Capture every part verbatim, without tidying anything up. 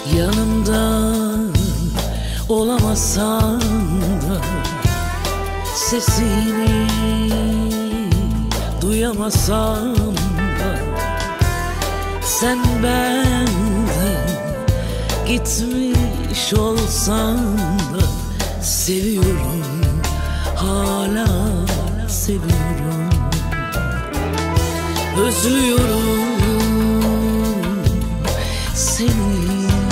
Yanımda olamazsan da sesini duyamasam da sen benden gitmiş olsan da seviyorum, hala seviyorum. Özlüyorum seni,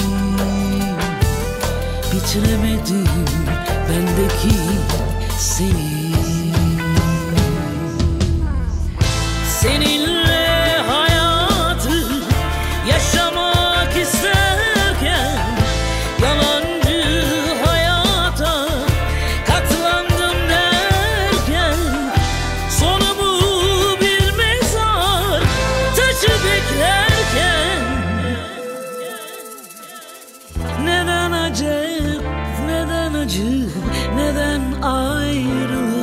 bitiremedim bendeki seni. Seninle hayatı yaşamak isterken yalancı hayata katlandım derken sonumu bir mezar taşı beklerken neden acep, neden acı, neden ayrılık?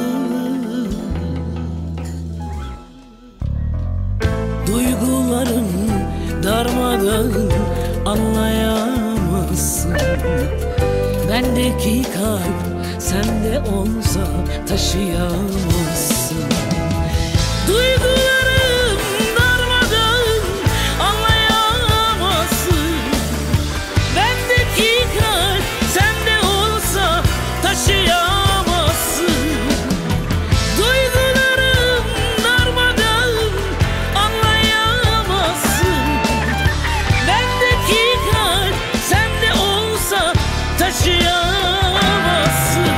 Duygularım darmadağın, anlayamazsın. Bendeki kalp sende olsa taşıyamazsın. Duygularım darmadağın, anlayamazsın. Bendeki kalp sende olsa taşıyamazsın. Duygularım darmadağın, anlayamazsın. Bendeki kalp sende olsa taşıyamazsın.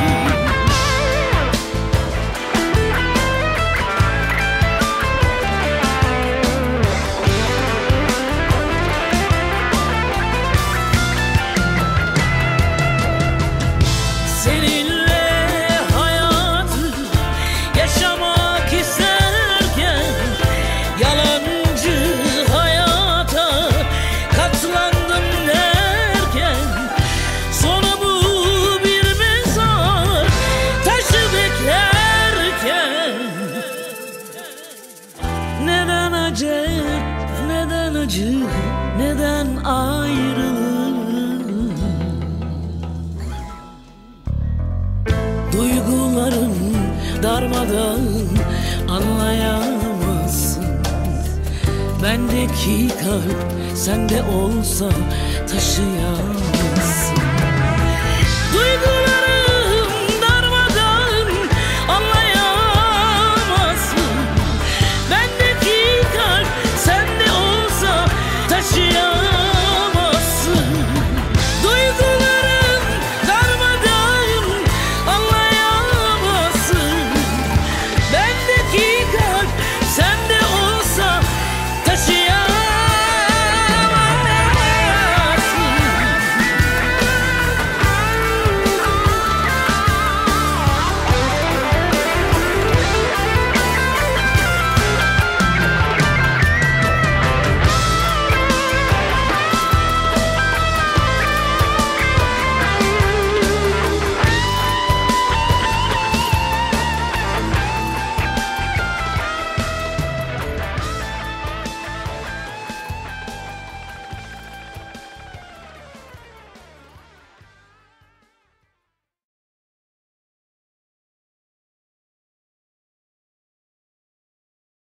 Seninle hayatı yaşamak isterken yalancı hayata katlandım derken sonumu bir mezar taşı beklerken neden acep, neden acı, neden ayrılık? Duygularım darmadağın, anlayamazsın. Bendeki kalp sende olsa taşıyamazsın.